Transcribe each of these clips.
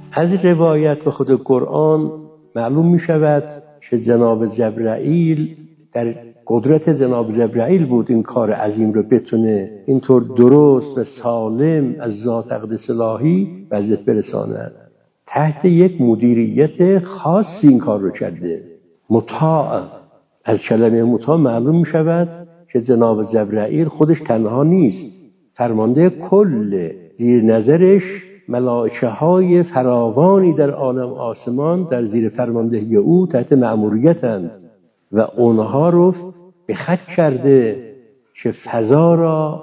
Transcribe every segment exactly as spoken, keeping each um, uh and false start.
از روایت و خود قرآن معلوم می شود که جناب جبرائیل در قدرت جناب جبرائیل بود این کار عظیم رو بتونه اینطور درست و سالم از ذات اقدس الهی وظیفه برساند. تحت یک مدیریت خاصی این کار رو کرده. مطاع، از کلمه مطاع معلوم می شود که جناب جبرائیل خودش تنها نیست، فرمانده کل زیر نظرش ملائکه های فراوانی در عالم آسمان در زیر فرماندهی او تحت مأموریتند و اونها رو به خط کرده که فضا را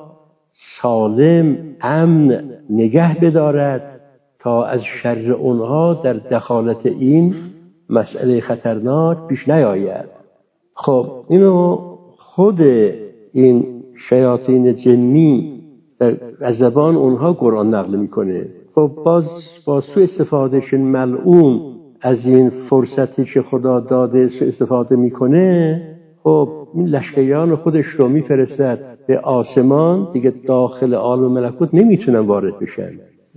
سالم امن نگه بدارد تا از شر اونها در دخالت این مسئله خطرناک پیش نیاید. خب اینو خود این شیاطین جنی از زبان اونها قرآن نقل میکنه. خب باز با سوء استفادهش ملعون از این فرصتی که خدا داده سوء استفاده میکنه، خب این لشکریان خودش رو میفرستد به آسمان، دیگه داخل عالم ملکوت نمیتونن وارد بشن،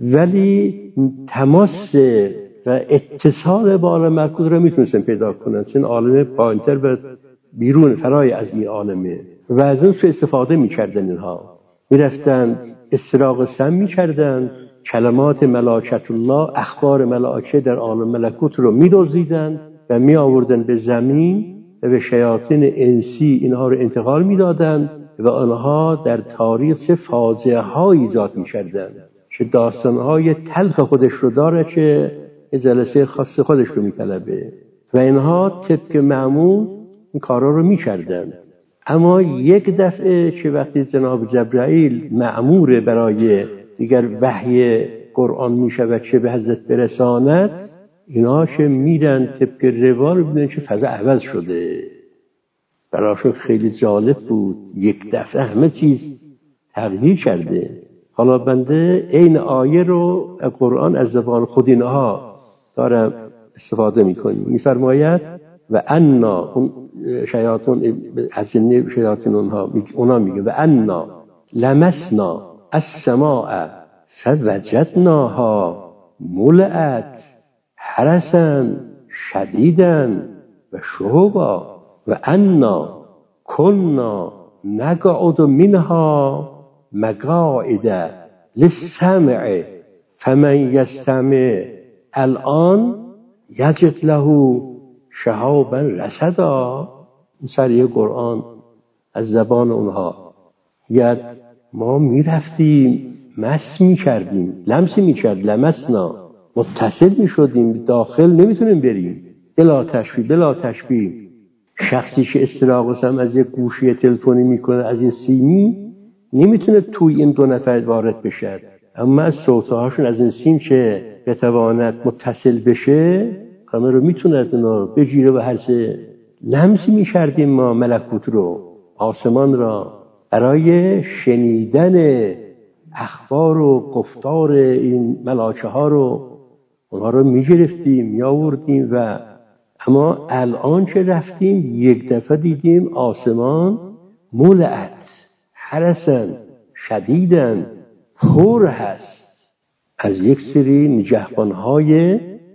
ولی تماس و اتصال با عالم ملکوت رو میتونستن پیدا کنن. این عالم پایینتر و بیرون فرای از این عالمه و از اون سوء استفاده میکردن. اینها میرفتن استراق سم میکردن، کلمات ملائکت الله، اخبار ملائکه در عالم ملکوت رو میدزدیدن و می آوردن به زمین و به شیاطین انسی اینها رو انتقال میدادند و آنها در تاریخ چه فاجعه هایی ایجاد میکردند که داستان های تلخ خودش رو داره که جلسه خاص خودش رو میطلبه و اینها طبق معمول این کارا رو میکردند. اما یک دفعه که وقتی جناب جبرائیل مأمور برای دیگر وحی قرآن میشود که به حضرت برساند، اینا که میرن طبق روال میبینن که فضا عوض شده. براشون خیلی جالب بود، یک دفعه همه چیز تغییر کرده. حالا بنده این آیه رو قرآن از زبان خود اینها دارم استفاده میکنیم. میفرماید و انا، اون شیاطین از جن شیاطین اونها اونا میگه و انا لمسنا السماء فوجدناها ملئت حرسا شدیدا و شهبا و انا كنا نقعد منها مقاعد للسمع فمن يستمع الان یجد له شهابا رصدا. سریع قرآن از زبان اونها یاد ما میرفتیم مس میکردیم، لمس میکرد، لمسنا، متصل میشدیم، داخل نمیتونیم بریم، بلا تشبیه بلا تشبیه. شخصی که استراق هم از یک گوشی تلفنی میکنه از یک سیمی نمیتونه توی این دو نفر وارد بشه، اما از صوتهاشون از این سیم که بتواند متصل بشه همه رو میتونه از اینا بگیره و هر چه لمسی میکردیم ما ملکوت رو، آسمان را، برای شنیدن اخبار و گفتار این ملائکه ها رو اونها رو میگرفتیم میآوردیم. و اما الان که رفتیم یک دفعه دیدیم آسمان ملئت حرسا شدیدا، پر هست از یک سری نگهبانهای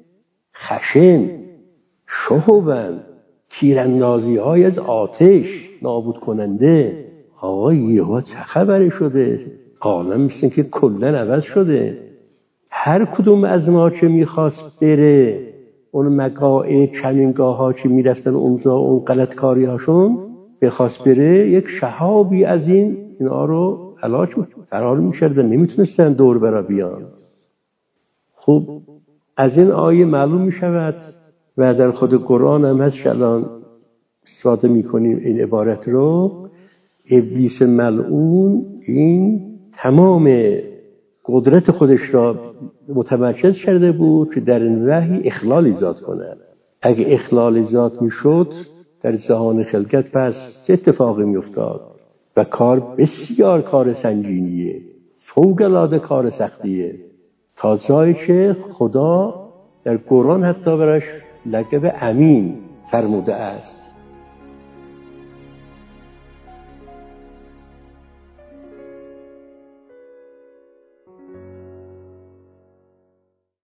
خشن، شهبا، تیراندازی های از آتش نابود کننده. آقا یهو چه خبری شده؟ عالم مثل که کلن عوض شده. هر کدوم از ما که میخواست بره اون مقاعد کمینگاه ها که میرفتن اونجا اون غلطکاری هاشون بخواست بره، یک شهابی از این اینا رو هلاک فرار میکردن، نمیتونستن دور برا بیان. خب از این آیه معلوم میشود و در خود قرآن هم هست که الان استفاده میکنیم این عبارت رو، ابلیس ملعون این تمام قدرت خودش را متمرکز کرده بود که در این وحی اخلال ایجاد کند. اگه اخلال ایجاد میشد در جهان خلقت پس چه اتفاقی میافتاد؟ و کار بسیار کار سنگینیه، فوق العاده کار سختیه، تا جایی که خدا در قرآن حتی براش لقب امین فرموده است.